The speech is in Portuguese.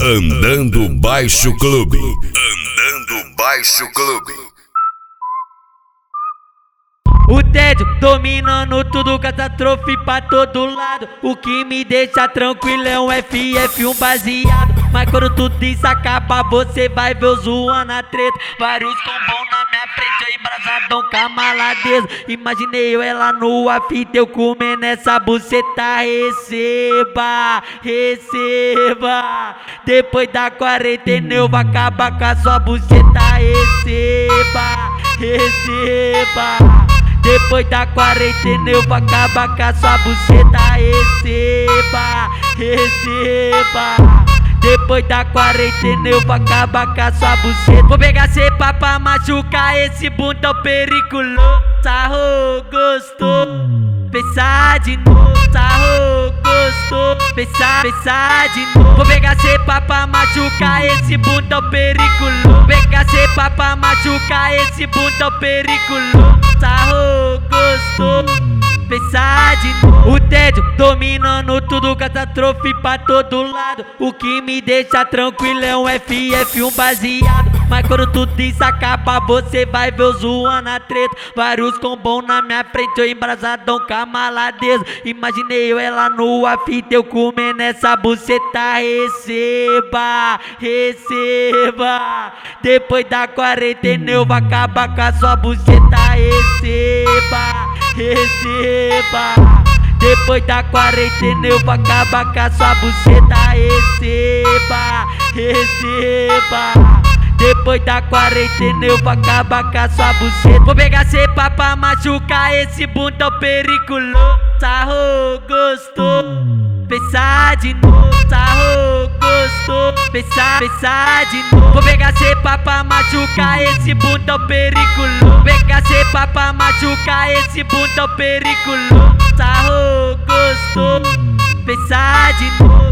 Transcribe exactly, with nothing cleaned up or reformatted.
Andando Baixo Clube. Andando Baixo Clube. O tédio dominando tudo, catástrofe pra todo lado. O que me deixa tranquilo é um F F, um baseado. Mas quando tudo isso acaba, você vai ver eu zoando a treta. Vários combos na minha frente, eu embrasadão com a maladeza. Imaginei eu ela nua, fita, eu comendo essa buceta. Receba, receba. Depois da quarentena eu vou acabar com a sua buceta. Receba, receba. Depois da quarentena eu vou acabar com a sua buceta. Receba, receba. Depois da quarentena eu vou acabar com a sua buceta. Vou pegar cepa pra machucar esse bundão periculoso. Sarro, gostou? Pensar de novo. Sarro, gostou? Pensar, pensar de novo. Vou pegar cepa pra machucar esse bundão periculoso. Vou pegar cepa pra machucar esse bundão periculoso. Sarro, gostou? Pensar de novo. O tédio dominando tudo, catástrofe pra todo lado. O que me deixa tranquilo é um F F, um baseado. Mas quando tudo isso acaba, você vai ver eu zoando a treta. Vários combos na minha frente, eu embrasadão com a maladeza. Imaginei eu ela nua, fita, eu comendo essa buceta. Receba, receba. Depois da quarentena eu vou acabar com a sua buceta. Receba, receba. Depois da quarentena eu vou acabar com a sua buceta. Receba, receba. Depois da quarentena eu vou acabar com a sua buceta. Vou pegar cepa pra machucar esse bundão periculoso. Sarro, gostou? Pensar de novo. Sarro, gostou? Pensar, pensar de novo. Vou pegar cepa pra machucar esse bundão periculoso. Vou pegar cepa pra machucar esse bundão periculoso. Sarro, gostou? Pensar de novo.